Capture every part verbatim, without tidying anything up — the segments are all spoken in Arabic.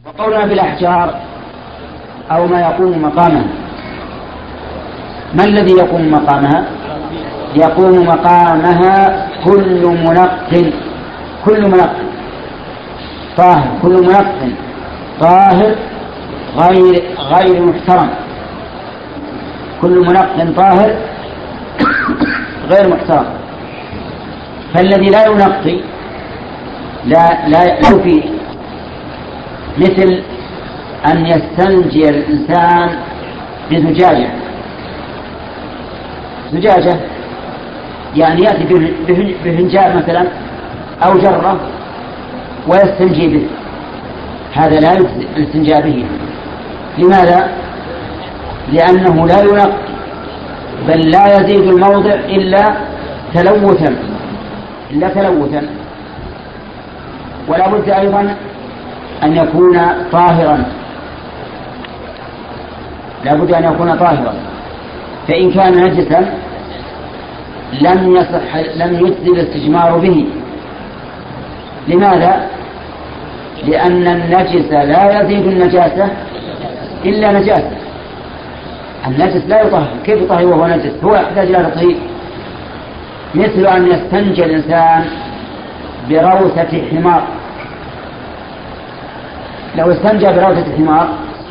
وقولنا بالأحجار أو ما يقوم مقامها. ما الذي يقوم مقامها؟ يقوم مقامها كل منق كل منق طاهر كل منق طاهر غير غير محترم كل منق طاهر غير محترم. فالذي لا ينقي لا لا يكفي، مثل أن يستنجي الإنسان بزجاجة زجاجة يعني يأتي بفنجان مثلا أو جرة ويستنجي به، هذا لا يجزئ الاستنجاء به. لماذا؟ لأنه لا ينقي، بل لا يزيد الموضع إلا تلوثا إلا تلوثا. ولا بد أيضا أن يكون طاهرا لا بد أن يكون طاهرا فإن كان نجسا لم يصح لم يجزي الاستجمار به. لماذا؟ لأن النجس لا يزيد النجاسة إلا نجاسة. النجس لا يطهر، كيف يطهر وهو نجس؟ هو يحتاج إلى تطهير. مثل أن يستنجي الإنسان بروثة حمار، لو استنجى بروثة حمار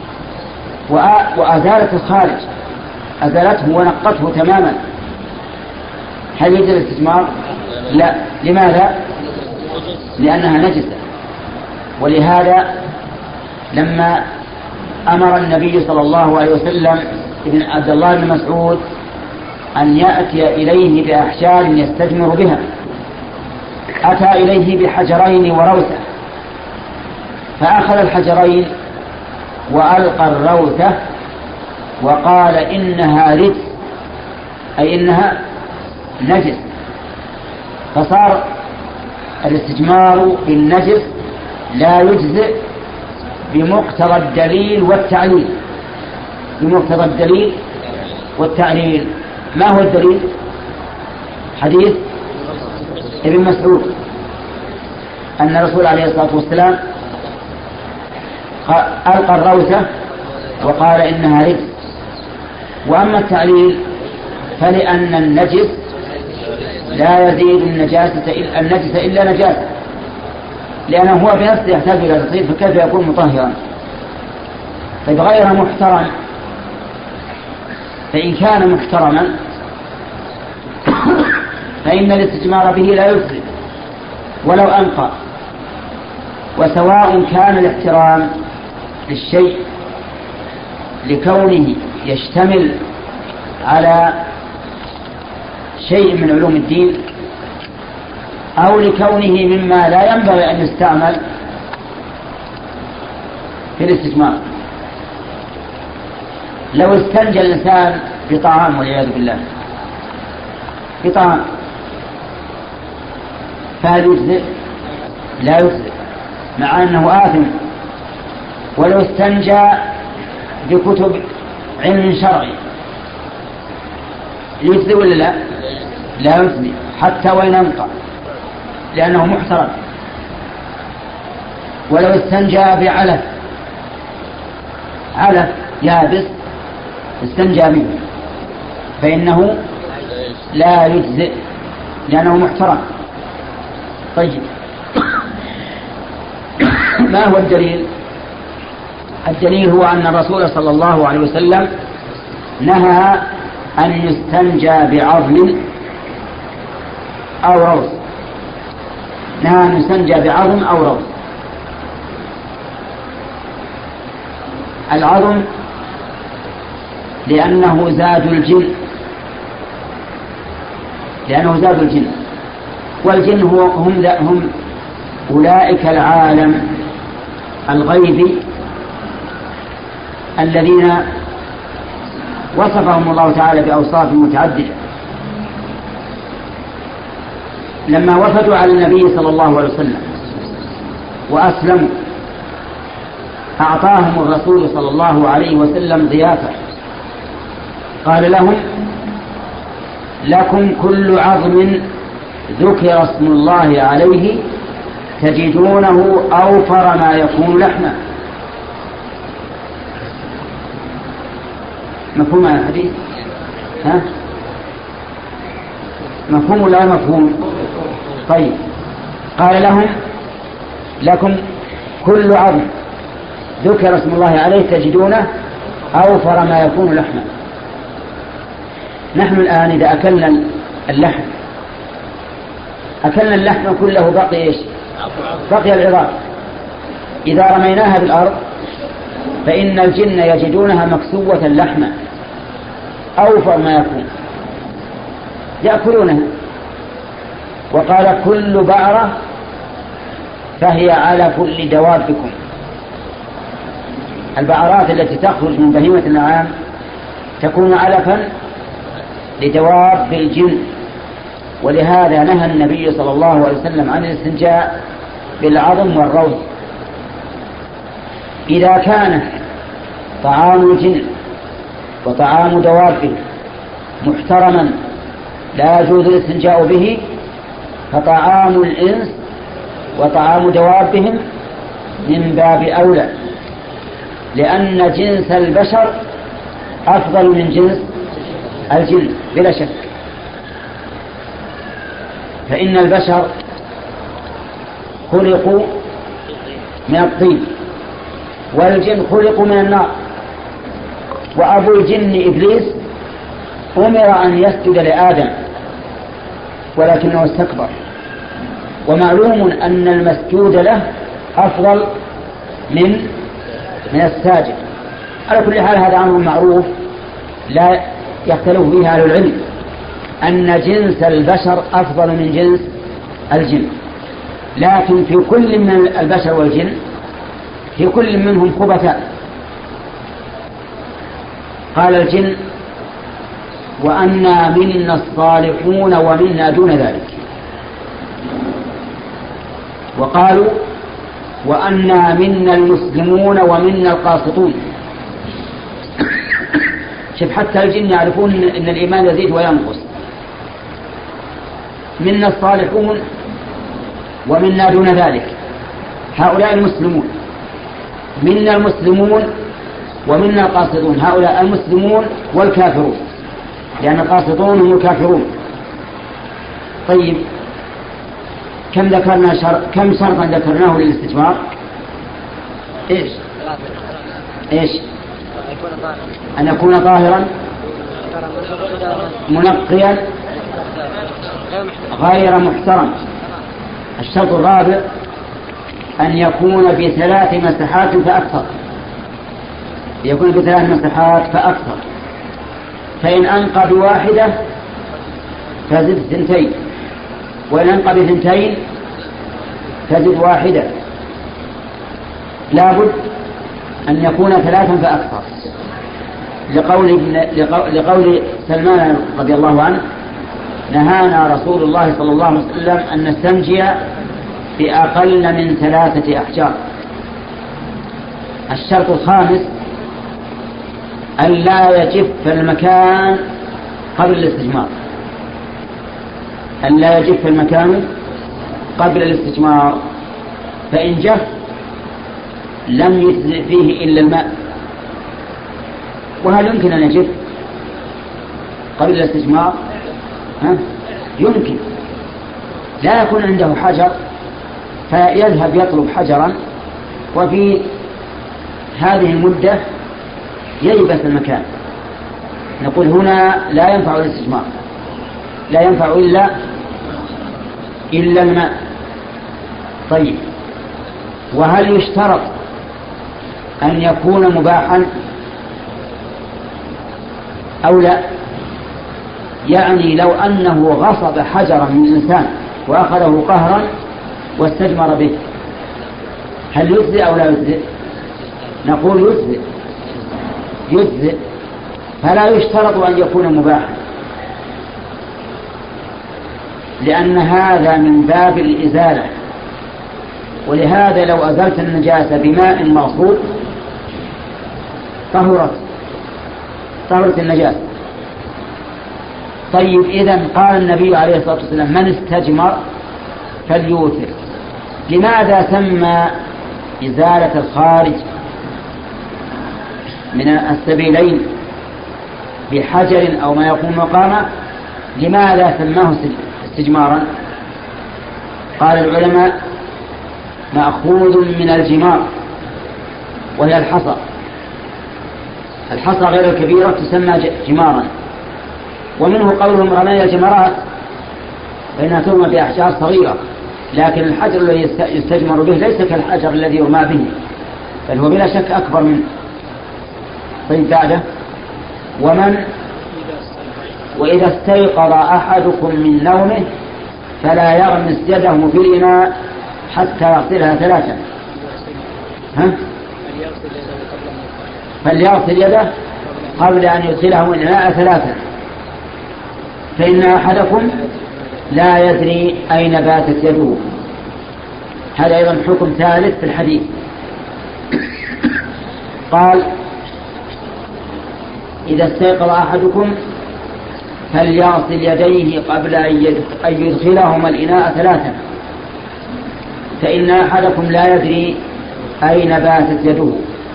وأزالت الخارج أزالته ونقته تماما، هل يجب الاستجمار؟ لا. لماذا؟ لأنها نجسة. ولهذا لما أمر النبي صلى الله عليه وسلم ابن عبد الله بن مسعود أن يأتي إليه بأحجار يستجمر بها، أتى إليه بحجرين وروثة، فأخذ الحجرين وألقى الروثة وقال إنها رجس، أي إنها نجس. فصار الاستجمار بالنجس لا يجزئ بمقتضى الدليل والتعليل بمقتضى الدليل والتعليل. ما هو الدليل؟ حديث ابن مسعود أن الرسول عليه الصلاة والسلام ألقى الروثة وقال إنها رجس. وأما التعليل فلأن النجس لا يزيد النجاسة إلا النجس إلا نجاسة، لأنه هو بنفسه يحتاج إلى تطهير، فكيف يكون مطهرا؟ فغير محترم، فإن كان محترما فإن الاستجمار به لا يفسد ولو أنقى. وسواء كان الاحترام للشيء لكونه يشتمل على شيء من علوم الدين أو لكونه مما لا ينبغي أن يستعمل في الاستجمار. لو استنجى الإنسان بطعام والعياذ بالله بطعام فهل يجزئ؟ لا يجزئ، مع أنه آثم. ولو استنجى بكتب علم شرعي يجزئ ولا لا؟ لا يجزئ حتى وإن أنقى، لأنه محترم. ولو استنجى بعلف علف يابس استنجى به فإنه لا يجزئ لأنه محترم. طيب ما هو الدليل؟ الدليل هو أن الرسول صلى الله عليه وسلم نهى أن يستنجى بعظم أو روث نهى أن يستنجى بعظم أو روث. العظم لأنه زاد الجن لأنه زاد الجن والجن هو هم, هم أولئك العالم الغيبي الذين وصفهم الله تعالى بأوصاف متعددة. لما وفدوا على النبي صلى الله عليه وسلم وأسلموا أعطاهم الرسول صلى الله عليه وسلم ضيافة، قال لهم لكم كل عظم ذكر اسم الله عليه تجدونه أوفر ما يكون لحما. مفهوم الحديث؟ ها؟ مفهوم ولا مفهوم؟ طيب، قال لهم لكم كل عظم ذكر اسم الله عليه تجدونه أوفر ما يكون لحما. نحن الآن إذا أكلنا اللحم أكلنا اللحم كله بقي إيش؟ بقي العظام. إذا رميناها بالأرض فإن الجن يجدونها مكسوة لحما أوفر ما يكون يأكلونها. وقال كل بعرة فهي علف لدوابكم. البعرات التي تخرج من بهيمة الأنعام تكون علفا لدواب الجن. ولهذا نهى النبي صلى الله عليه وسلم عن الاستنجاء بالعظم والروث. إذا كان طعام الجن وطعام دوابه محترما لا يجوز الاستنجاء به، فطعام الإنس وطعام دوابهم من باب أولى، لأن جنس البشر أفضل من جنس الجن بلا شك. فإن البشر خلقوا من الطين والجن خلقوا من النار. وأبو الجن إبليس أمر أن يسجد لآدم ولكنه استكبر. ومعلوم أن المسجود له أفضل من من الساجد. على كل حال هذا أمر معروف لا يختلف فيه أهل العلم، أن جنس البشر أفضل من جنس الجن. لكن في كل من البشر والجن في كل منهم خبثاء. قال الجن وأنا منا الصالحون ومنا دون ذلك. وقالوا وأنا منا المسلمون ومنا القاسطون. شوف حتى الجن يعرفون أن الإيمان يزيد وينقص. منا الصالحون ومنا دون ذلك، هؤلاء المسلمون. منا المسلمون ومنا القاسطون، هؤلاء المسلمون والكافرون، لأن القاسطون هم الكافرون. طيب كم ذكرنا شر... كم شرطا ذكرناه للاستجمار؟ إيش إيش أن يكون طاهرا منقيا غير محترم. الشرط الرابع أن يكون بثلاث مسحات فأكثر، يكون بثلاث مسحات فأكثر. فإن أنقى بواحدة فزد ثنتين، وإن أنقى بثنتين فزد واحدة. لابد أن يكون ثلاثا فأكثر، لقول, لقول سلمان رضي الله عنه نهانا رسول الله صلى الله عليه وسلم أن نستنجي بأقل من ثلاثة أحجار. الشرط الخامس أن لا يجف المكان قبل الاستجمار، أن لا يجف المكان قبل الاستجمار، فإن جف لم يجزئ فيه إلا الماء. وهل يمكن أن يجف قبل الاستجمار؟ ها؟ يمكن. لا يكون عنده حجر فيذهب يطلب حجرا وفي هذه المدة ييبس المكان. نقول هنا لا ينفع الاستجمار، لا ينفع إلا إلا الماء. طيب وهل يشترط أن يكون مباحا أو لا؟ يعني لو أنه غصب حجرا من إنسان وأخذه قهرا واستجمر به هل يجزئ أو لا يجزئ؟ نقول يجزئ يجزئ فلا يشترط أن يكون مباحا، لأن هذا من باب الإزالة. ولهذا لو أزلت النجاسة بماء مغصوب طهرت طهرت النجاسة. طيب إذن قال النبي عليه الصلاة والسلام من استجمر فليوتر. لماذا سمى إزالة الخارج من السبيلين بحجر أو ما يقوم مقامه، لماذا سماه استجمارا؟ قال العلماء مأخوذ من الجمار وهي الحصى. الحصى غير الكبيرة تسمى جمارا، ومنه قولهم رمي الجمرات فإنها ترمى بأحجار صغيرة، لكن الحجر الذي يستجمر به ليس كالحجر الذي يرمى به، بل هو بلا شك أكبر منه. طيب بعده، ومن وإذا استيقظ أحدكم من نومه فلا يغمس يده في الإناء حتى يغسلها ثلاثا. ها؟ فليغسل يده قبل أن يدخله الإناء ثلاثا، فإن أحدكم لا يدري أين باتت يده. هذا أيضا حكم ثالث في الحديث. قال إذا استيقظ أحدكم فليغسل يديه قبل أن يدخلهما الإناء ثلاثا، فإن أحدكم لا يدري أين باتت يده.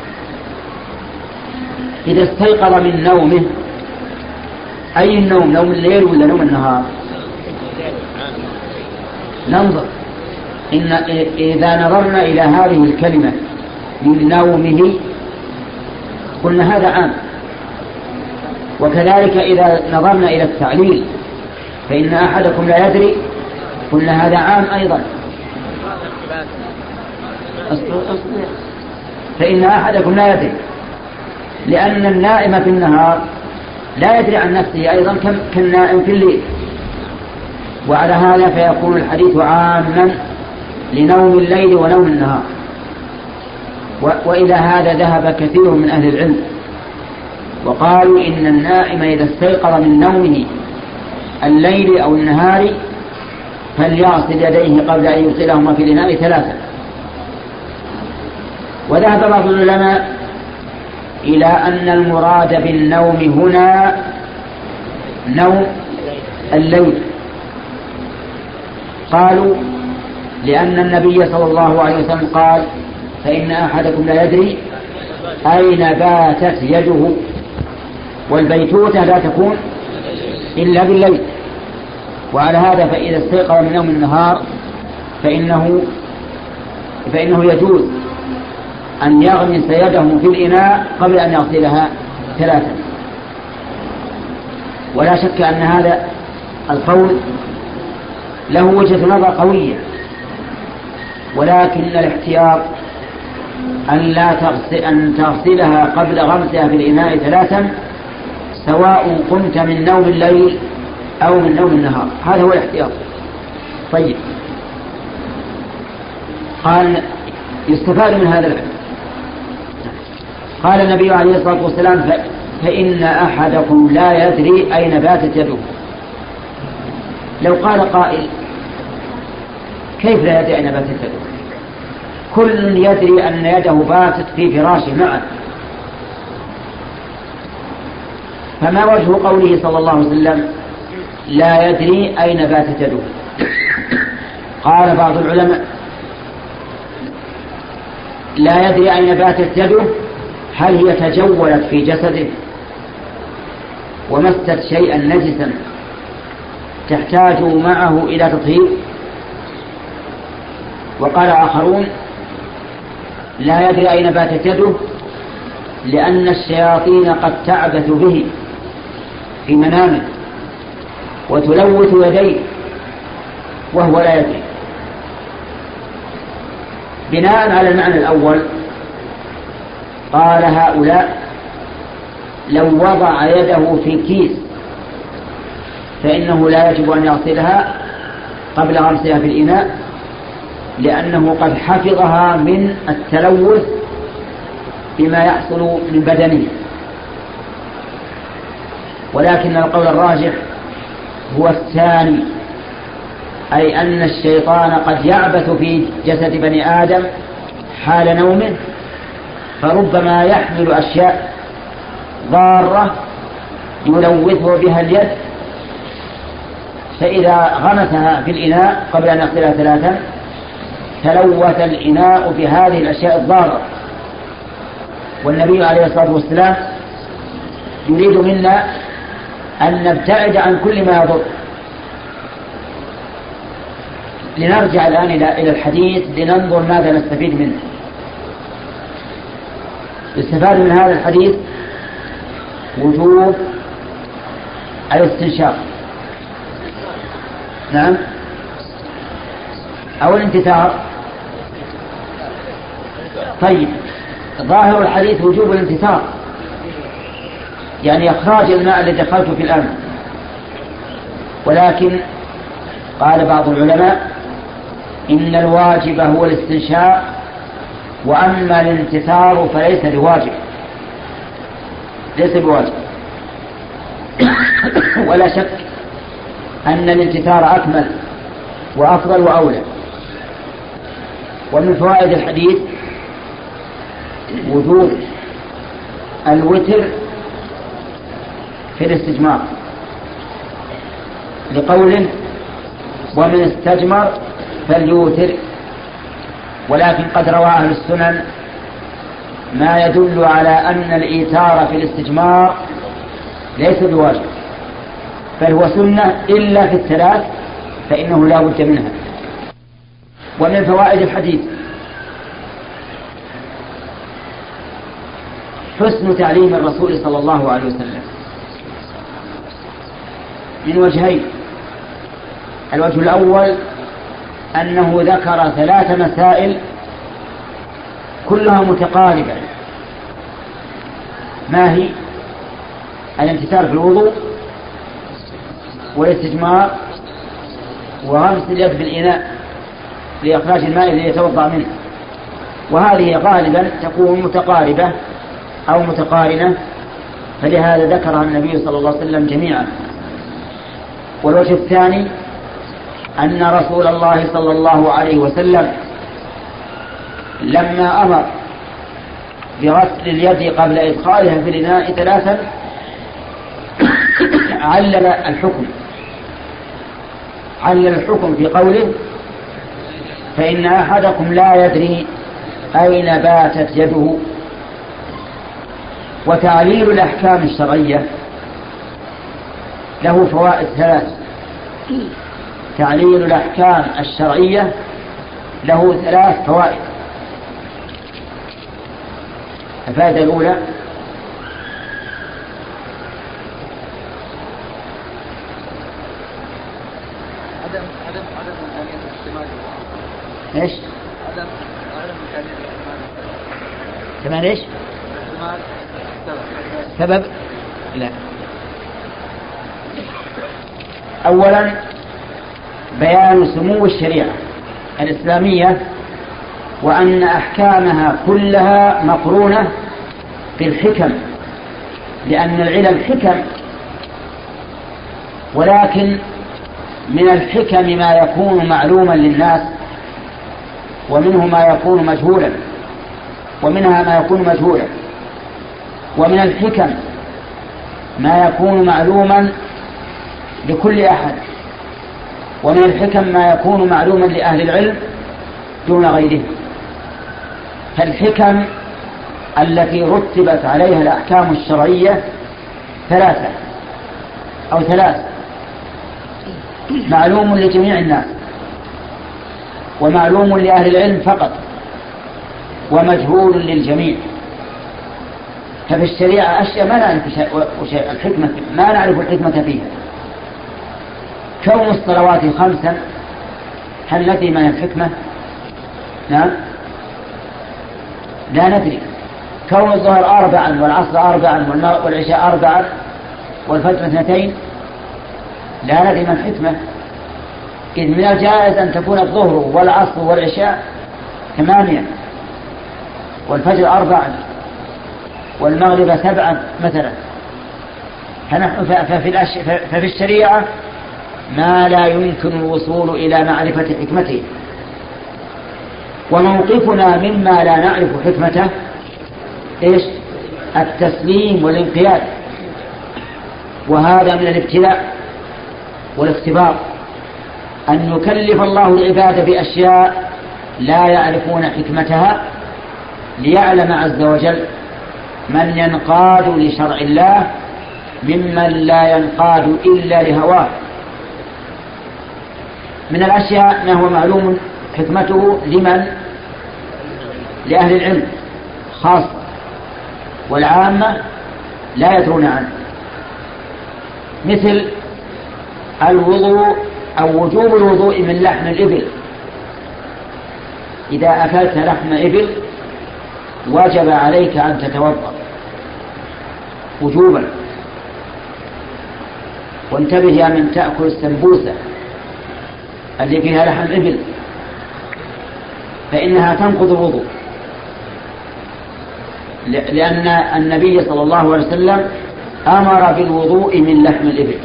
إذا استيقظ من نومه، أي النوم؟ نوم الليل ولا نوم النهار؟ ننظر. إن إذا نظرنا إلى هذه الكلمة من نومه قلنا هذا عام، وكذلك إذا نظرنا إلى التعليل فإن أحدكم لا يدري قلنا هذا عام أيضا. فإن أحدكم لا يدري، لأن النائم في النهار لا يدري عن نفسه أيضا كالنائم في الليل، وعلى هذا فيكون الحديث عاما لنوم الليل ونوم النهار. وإلى هذا ذهب كثير من أهل العلم وقالوا إن النائم إذا استيقظ من نومه الليل أو النهار فليغسل يديه قبل أن يدخلهما في الإناء ثلاثة. وذهب بعض العلماء إلى أن المراد بالنوم هنا نوم الليل، قالوا لأن النبي صلى الله عليه وسلم قال فإن أحدكم لا يدري أين باتت يده، والبيتوتة لا تكون إلا بالليل. وعلى هذا فإذا استيقظ من يوم النهار فإنه, فإنه يجوز أن يغمس يده في الإناء قبل أن يغسلها ثلاثا. ولا شك أن هذا القول له وجهة نظر قوية، ولكن الاحتياط أن لا تغسل أن تغسلها قبل غمسها في الإناء ثلاثا سواء قمت من نوم الليل أو من نوم النهار، هذا هو الاحتياط. طيب، قال يستفاد من هذا العلم. قال النبي عليه الصلاة والسلام فإن أحدكم لا يدري أين باتت يده. لو قال قائل كيف لا يدري أين باتت يده؟ كل يدري أن يده باتت في فراشه معه، فما وجه قوله صلى الله عليه وسلم لا يدري أين باتت يده؟ قال بعض العلماء لا يدري أين باتت يده هل هي تجولت في جسده ومست شيئا نجسا تحتاج معه إلى تطهير. وقال آخرون لا يدري أين باتت يده لأن الشياطين قد تعبث به في منامه وتلوث يديه وهو لا يدري. بناء على المعنى الأول قال هؤلاء لو وضع يده في كيس فإنه لا يجب أن يغسلها قبل غمسها في الإناء، لأنه قد حفظها من التلوث بما يحصل من بدنه. ولكن القول الراجح هو الثاني، أي أن الشيطان قد يعبث في جسد بني آدم حال نومه، فربما يحمل أشياء ضارة يلوثه بها اليد، فإذا غمسها في الإناء قبل أن يغسلها ثلاثا تلوث الإناء بهذه الأشياء الضارة. والنبي عليه الصلاة والسلام يريد منا أن نبتعد عن كل ما يضر. لنرجع الآن إلى الحديث لننظر ماذا نستفيد منه. يستفاد من هذا الحديث وجوب الاستنشاق، نعم، أو الانتثار. طيب، ظاهر الحديث وجوب الانتثار، يعني إخراج الماء الذي دخلته في الأنف، ولكن قال بعض العلماء إن الواجب هو الاستنشاق، وأما الانتثار فليس بواجب، ليس بواجب. ولا شك أن الانتثار أكمل وأفضل وأولى. ومن فوائد الحديث وجوب الوتر في الاستجمار، لقوله ومن استجمر فليوتر. ولكن قد روى أهل السنن ما يدل على أن الإيتار في الاستجمار ليس بواجب، بل هو سنة إلا في الثلاث فإنه لا بد منها. ومن فوائد الحديث حسن تعليم الرسول صلى الله عليه وسلم من وجهين. الوجه الأول أنه ذكر ثلاث مسائل كلها متقاربة. ما هي؟ الانتثار في الوضوء، والاستجمار، وغمس اليد بالإناء لإخراج الماء الذي يتوضأ منه. وهذه غالبا تكون متقاربة أو متقارنة، فلهذا ذكرها النبي صلى الله عليه وسلم جميعا. والوجه الثاني أن رسول الله صلى الله عليه وسلم لما أمر بغسل اليد قبل إدخالها في الإناء ثلاثا علل الحكم علل الحكم في قوله فإن أحدكم لا يدري أين باتت يده. وتعليل الأحكام الشرعية له فوائد ثلاث. تعليل الأحكام الشرعية له ثلاث فوائد. الفائدة الأولى عدم عدم عدم إمكانية الاحتمال. ايش؟ عدم عدم إمكانية الاحتمال. كمان ايش؟ احتمال سبب. سبب؟ لا. أولا بيان سمو الشريعة الإسلامية، وأن أحكامها كلها مقرونة بالحكم، لأن العلم حكم، ولكن من الحكم ما يكون معلوما للناس، ومنه ما يكون مجهولا، ومنها ما يكون مجهولا. ومن الحكم ما يكون معلوما لكل أحد، ومن الحكم ما يكون معلوما لأهل العلم دون غيره. فالحكم التي رتبت عليها الأحكام الشرعية ثلاثة أو ثلاث: معلوم لجميع الناس، ومعلوم لأهل العلم فقط، ومجهول للجميع. ففي الشريعة أشياء ما نعرف شيء الحكمة ما نعرف الحكمة فيها. كون الصلوات خمسا هل ندري ما هي الحكمة؟ نعم، لا ندري. كون الظهر أربعا والعصر أربعا والعشاء أربعا والفجر اثنتين لا ندري ما الحكمة. إذ من الجائز أن تكون الظهر والعصر والعشاء ثمانية والفجر أربعا والمغرب سبعا مثلا. فنحن ففي الشريعة ما لا يمكن الوصول إلى معرفة حكمته. وموقفنا مما لا نعرف حكمته إيش؟ التسليم والانقياد. وهذا من الابتلاء والاختبار، أن يكلف الله العباد بأشياء لا يعرفون حكمتها، ليعلم عز وجل من ينقاد لشرع الله ممن لا ينقاد إلا لهواه. من الأشياء ما هو معلوم حكمته لمن؟ لأهل العلم خاصة، والعامة لا يدرون عنه، مثل الوضوء أو وجوب الوضوء من لحم الإبل. إذا أكلت لحم إبل وجب عليك أن تتوضأ وجوبا. وانتبه يا من تأكل السمبوسة اللي فيها لحم إبل، فإنها تنقض الوضوء، لأن النبي صلى الله عليه وسلم أمر بالوضوء من لحم الإبل.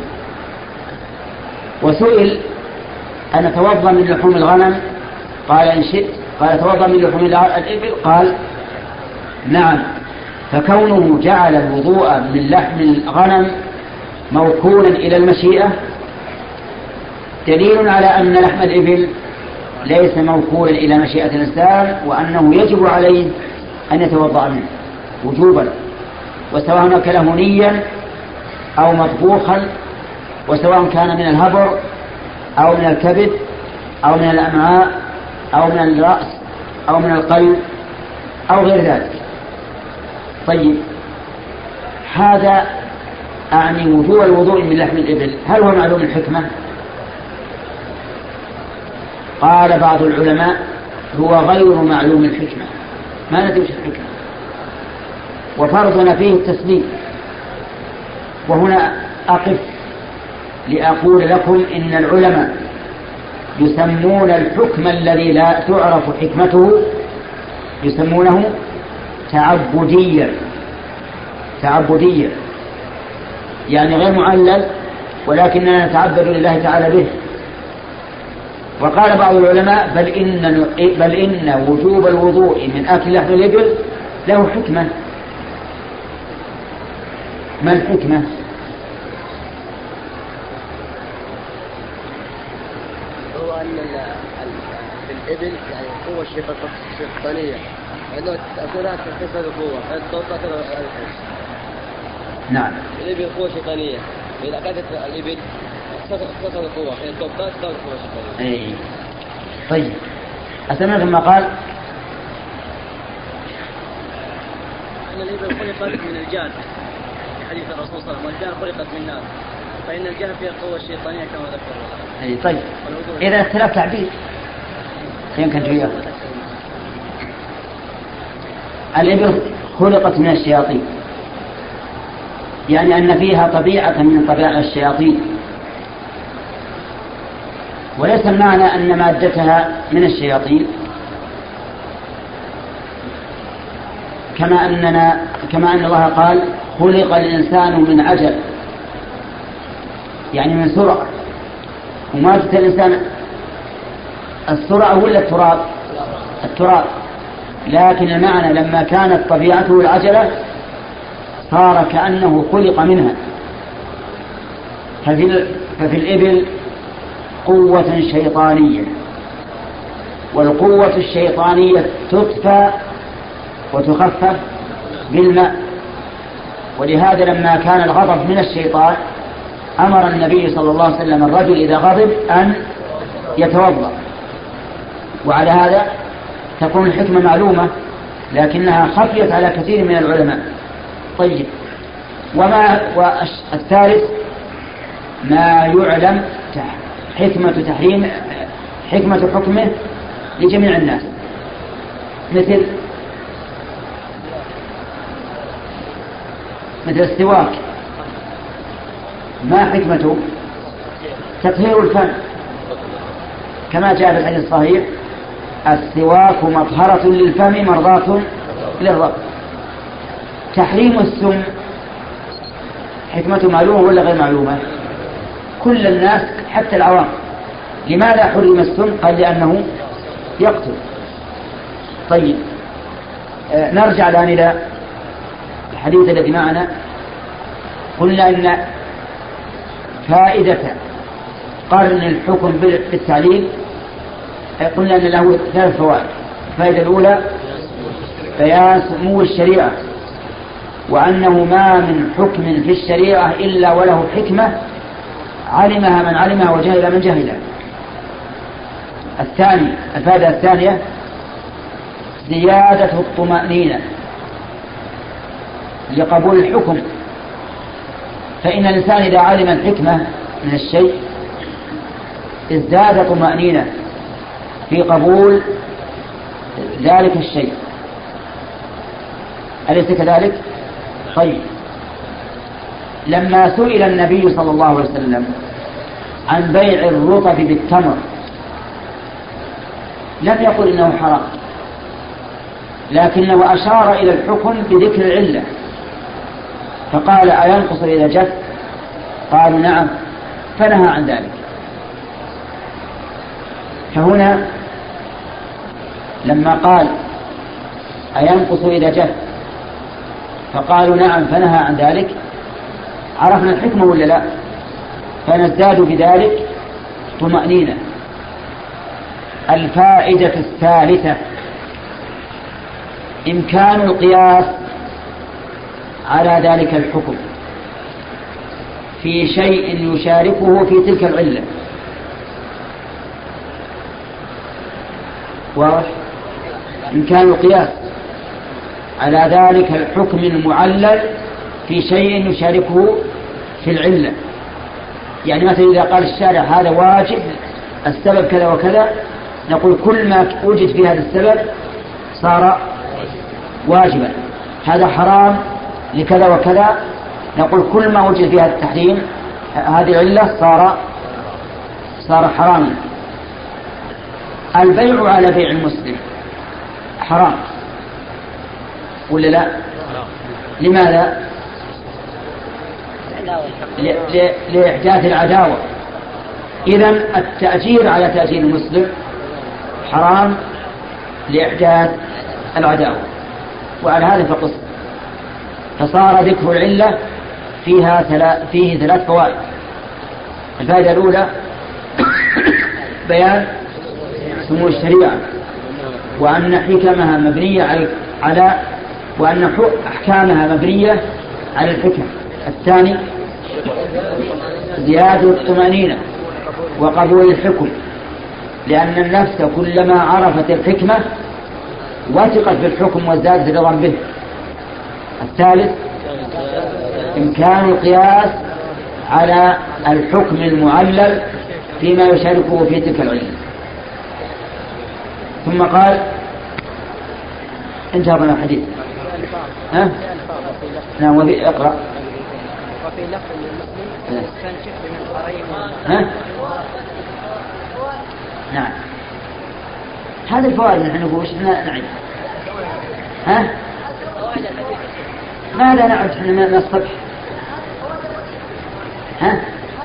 وسئل أن أتوضأ من لحوم الغنم؟ قال إن شئت. قال توضأ من لحوم الإبل؟ قال نعم. فكونه جعل الوضوء من لحم الغنم موكولا إلى المشيئة دليل على أن لحم الإبل ليس موكولا إلى مشيئة الإنسان، وأنه يجب عليه أن يتوضأ منه وجوبا، وسواء أكله نيا أو مطبوخا، وسواء كان من الهبر أو من الكبد أو من الأمعاء أو من الرأس أو من القلب أو غير ذلك. طيب، هذا أعني وجوب الوضوء من لحم الإبل. هل هو معلوم الحكمة؟ قال بعض العلماء هو غير معلوم الحكمة، ما ندري وش الحكمة، وفرضنا فيه التسليم. وهنا أقف لأقول لكم إن العلماء يسمون الحكم الذي لا تعرف حكمته يسمونه تعبديا. تعبديا يعني غير معلل، ولكننا نتعبد لله تعالى به. وقال بعض العلماء بل إن, بل إن وجوب الوضوء من أكل لحم الإبل له حكمة. ما الحكمة؟ هو أن في الإبل يعني قوة الشيطانية، لأنه تأثيرات تكسر القوة فالتوقع ترى. نعم. الإبل قوة شيطانية، إذا أكلت الإبل تكسر القوة فالتوقع ترى قوة شيطانية. أي طيب، أسمع ثم قال أن الإبل خلقت من الجان في حديث الرسول صلى الله عليه وسلم، والجان خلقت من النار، فإن الجان فيها قوة الشيطانية كما ذكر الله. أي طيب، إذا اختلاف تعبير يمكن تجيه. الإبل خلقت من الشياطين، يعني أن فيها طبيعة من طبيعة الشياطين، وليس المعنى أن مادتها من الشياطين، كما أننا كما أن الله قال خلق الإنسان من عجل، يعني من سرعة. ومادة الإنسان السرعة ولا التراب؟ التراب. لكن المعنى لما كانت طبيعته العجلة صار كأنه خلق منها. ففي, ففي الإبل قوة شيطانية، والقوة الشيطانية تطفى وتخفف بالماء. ولهذا لما كان الغضب من الشيطان أمر النبي صلى الله عليه وسلم الرجل إذا غضب أن يتوضأ. وعلى هذا تكون الحكمة معلومة، لكنها خفيت على كثير من العلماء. طيب، وما والثالث ما يعلم حكمة تحريم حكمة حكمه لجميع الناس، مثل مثل السواك. ما حكمته؟ تطهير الفم، كما جاء في الحديث الصحيح السواك مطهرة للفم مرضاة للرب. تحريم السم حكمته معلومة ولا غير معلومة؟ كل الناس حتى العوام. لماذا حرم السم؟ قال لأنه يقتل. طيب، آه نرجع الآن إلى الحديث الذي معنا. قلنا إن فائدة قرن الحكم بالتعليل، قلنا أن له ثلاث فوائد. الفائدة الأولى بيان سمو الشريعة وأنه ما من حكم في الشريعة إلا وله حكمة علمها من علمها وجهل من جهلها. الثاني الفائدة الثانية زيادة الطمأنينة لقبول الحكم، فإن الإنسان إذا علم الحكمة من الشيء ازداد طمأنينة في قبول ذلك الشيء. أليس كذلك؟ طيب، لما سئل النبي صلى الله عليه وسلم عن بيع الرطب بالتمر لم يقل إنه حرام، لكنه أشار إلى الحكم بذكر العلة، فقال أينقص إذا جف؟ قالوا نعم، فنهى عن ذلك. فهنا لما قال أينقص إذا جف فقالوا نعم فنهى عن ذلك، عرفنا الحكمة ولا لا؟ فنزداد بذلك طمأنينة. الفائدة الثالثة إمكان القياس على ذلك الحكم في شيء يشاركه في تلك العلة. واضح؟ إمكان القياس على ذلك الحكم المعلل في شيء يشاركه في العلة. يعني مثلا إذا قال الشارع هذا واجب السبب كذا وكذا، نقول كل ما وجد في هذا السبب صار واجبا. هذا حرام لكذا وكذا، نقول كل ما وجد في هذا التحريم هذه العلة صار صار حراما. البيع على بيع المسلم حرام ولا لا؟ لماذا؟ لإحداث العداوة. إذن التأجير على تأجير المسلم حرام لإحداث العداوة. وعلى هذا فقص، فصار ذكر العلة فيها ثلاث فيه ثلاث فوائد. الفائدة الأولى بيان سمو الشريعة، وأن حكمها مبنية على على وأن أحكامها مبنية على الحكم. الثاني زيادة الطمأنينة وقبول الحكم، لأن النفس كلما عرفت الحكمة وثقت بالحكم وازدادت رضا به. الثالث إمكان القياس على الحكم المعلل فيما يشاركه في تلك العلة. ثم قال انتهى من الحديث. ها؟ نعم. وفي اقرأ. وفي لفظ للمسلم تنشف من قريب. ها؟ نعم. هذه الفوائد نحن نقول وش نعيد؟ ها؟ ماذا نعد احنا من الصبح؟ ها؟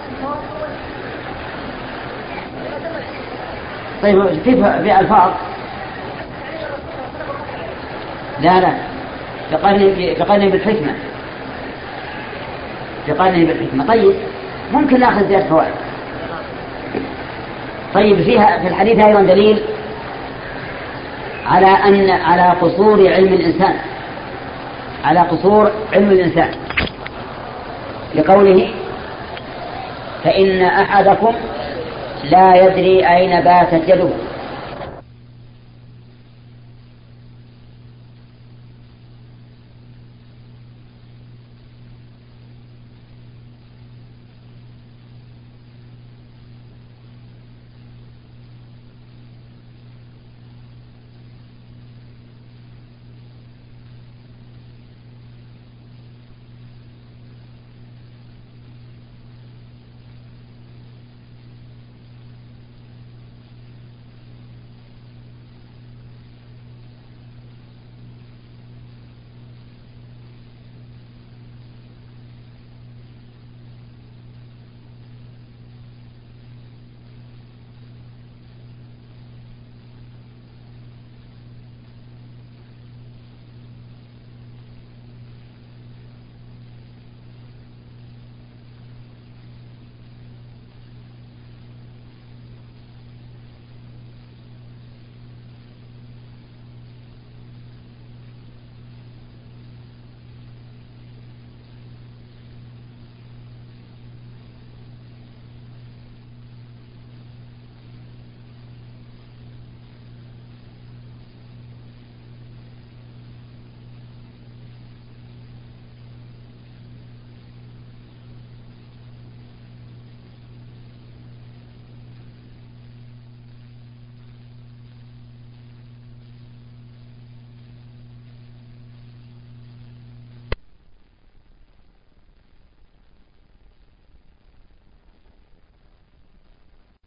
طيب كيف في ألفاظ؟ لا لا تقارني بالحكمة تقارني بالحكمة. طيب ممكن نأخذ زيادة فوائد. طيب فيها في الحديث أيضا دليل على أن على قصور علم الإنسان على قصور علم الإنسان لقوله فإن أحدكم لا يدري أين باتت يده.